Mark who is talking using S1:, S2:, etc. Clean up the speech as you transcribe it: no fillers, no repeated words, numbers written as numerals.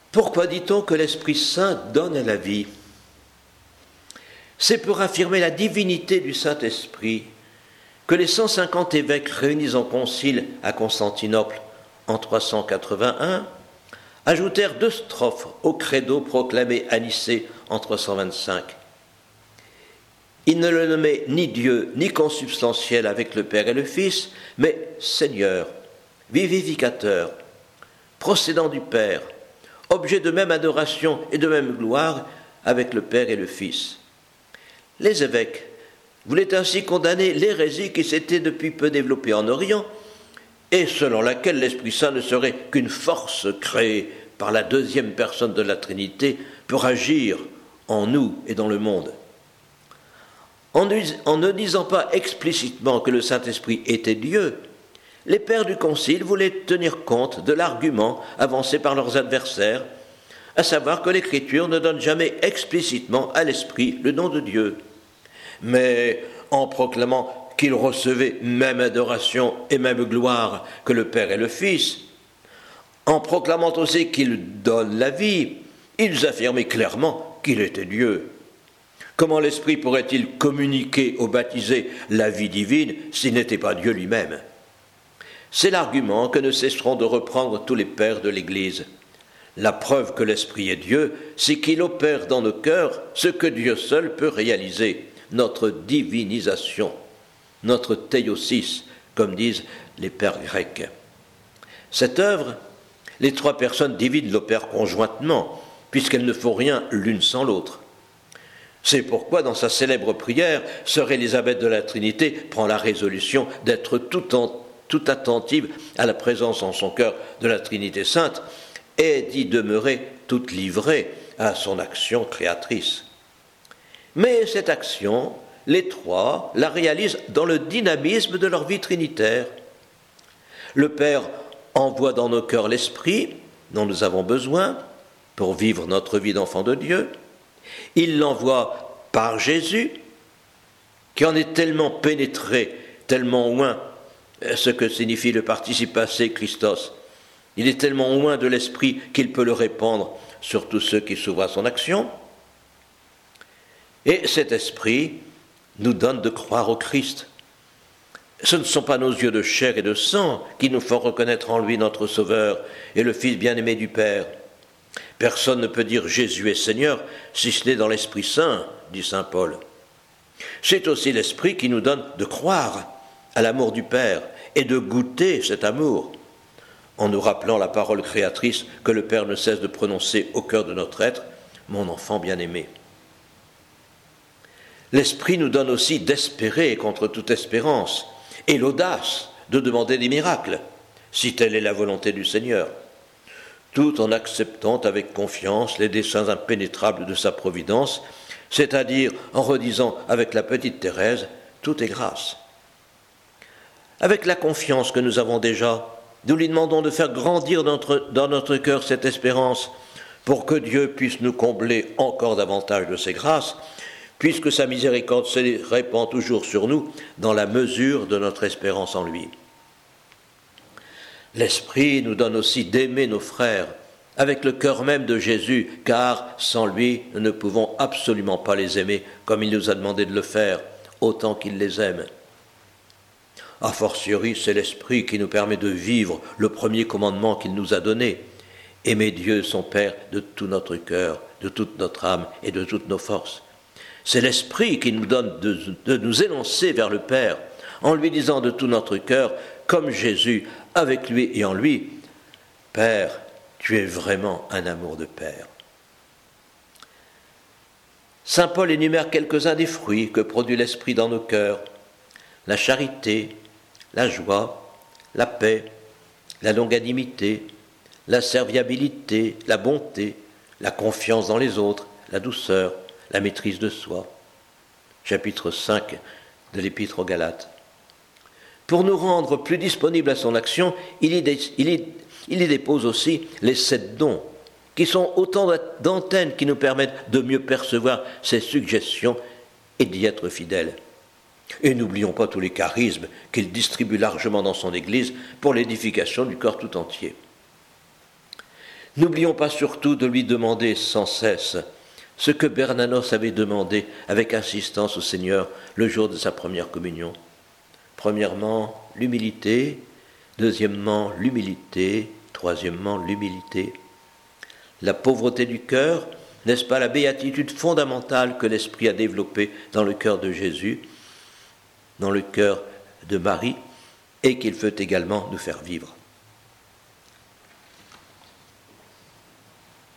S1: Pourquoi dit-on que l'Esprit Saint donne la vie? C'est pour affirmer la divinité du Saint-Esprit que les 150 évêques réunis en concile à Constantinople en 381 ajoutèrent 2 strophes au credo proclamé à Nicée en 325. Ils ne le nommaient ni Dieu, ni consubstantiel avec le Père et le Fils, mais Seigneur, vivificateur, procédant du Père, objet de même adoration et de même gloire avec le Père et le Fils. Les évêques voulaient ainsi condamner l'hérésie qui s'était depuis peu développée en Orient et selon laquelle l'Esprit Saint ne serait qu'une force créée par la deuxième personne de la Trinité pour agir en nous et dans le monde. En ne disant pas explicitement que le Saint-Esprit était Dieu, les pères du Concile voulaient tenir compte de l'argument avancé par leurs adversaires, à savoir que l'Écriture ne donne jamais explicitement à l'Esprit le nom de Dieu. Mais en proclamant qu'il recevait même adoration et même gloire que le Père et le Fils, en proclamant aussi qu'il donne la vie, ils affirmaient clairement qu'il était Dieu. Comment l'Esprit pourrait-il communiquer aux baptisés la vie divine s'il n'était pas Dieu lui-même? C'est l'argument que ne cesseront de reprendre tous les pères de l'Église. La preuve que l'Esprit est Dieu, c'est qu'il opère dans nos cœurs ce que Dieu seul peut réaliser, notre divinisation, notre théosis, comme disent les pères grecs. Cette œuvre, les 3 personnes divines l'opèrent conjointement, puisqu'elles ne font rien l'une sans l'autre. C'est pourquoi, dans sa célèbre prière, sœur Élisabeth de la Trinité prend la résolution d'être tout attentive à la présence en son cœur de la Trinité Sainte et d'y demeurer toute livrée à son action créatrice. Mais cette action, les 3 la réalisent dans le dynamisme de leur vie trinitaire. Le Père envoie dans nos cœurs l'Esprit dont nous avons besoin pour vivre notre vie d'enfant de Dieu. Il l'envoie par Jésus, qui en est tellement pénétré, tellement loin, ce que signifie le participe passé Christos. Il est tellement loin de l'Esprit qu'il peut le répandre sur tous ceux qui s'ouvrent à son action. Et cet Esprit nous donne de croire au Christ. Ce ne sont pas nos yeux de chair et de sang qui nous font reconnaître en lui notre Sauveur et le Fils bien-aimé du Père. Personne ne peut dire Jésus est Seigneur si ce n'est dans l'Esprit Saint, dit saint Paul. C'est aussi l'Esprit qui nous donne de croire à l'amour du Père et de goûter cet amour, en nous rappelant la parole créatrice que le Père ne cesse de prononcer au cœur de notre être, mon enfant bien-aimé. L'Esprit nous donne aussi d'espérer contre toute espérance et l'audace de demander des miracles, si telle est la volonté du Seigneur, tout en acceptant avec confiance les desseins impénétrables de sa providence, c'est-à-dire en redisant avec la petite Thérèse, tout est grâce. Avec la confiance que nous avons déjà, nous lui demandons de faire grandir dans notre cœur cette espérance pour que Dieu puisse nous combler encore davantage de ses grâces, puisque sa miséricorde se répand toujours sur nous dans la mesure de notre espérance en lui. L'Esprit nous donne aussi d'aimer nos frères avec le cœur même de Jésus, car sans lui, nous ne pouvons absolument pas les aimer comme il nous a demandé de le faire, autant qu'il les aime. A fortiori, c'est l'Esprit qui nous permet de vivre le premier commandement qu'il nous a donné, aimer Dieu, son Père, de tout notre cœur, de toute notre âme et de toutes nos forces. C'est l'Esprit qui nous donne de nous élancer vers le Père, en lui disant de tout notre cœur, comme Jésus, avec lui et en lui, « Père, tu es vraiment un amour de Père. » Saint Paul énumère quelques-uns des fruits que produit l'Esprit dans nos cœurs. La charité, la joie, la paix, la longanimité, la serviabilité, la bonté, la confiance dans les autres, la douceur, la maîtrise de soi. Chapitre 5 de l'Épître aux Galates. Pour nous rendre plus disponibles à son action, il y dépose aussi les 7 dons, qui sont autant d'antennes qui nous permettent de mieux percevoir ses suggestions et d'y être fidèles. Et n'oublions pas tous les charismes qu'il distribue largement dans son Église pour l'édification du corps tout entier. N'oublions pas surtout de lui demander sans cesse ce que Bernanos avait demandé avec insistance au Seigneur le jour de sa première communion. Premièrement, l'humilité. Deuxièmement, l'humilité. Troisièmement, l'humilité. La pauvreté du cœur, n'est-ce pas la béatitude fondamentale que l'Esprit a développée dans le cœur de Jésus, dans le cœur de Marie, et qu'il veut également nous faire vivre.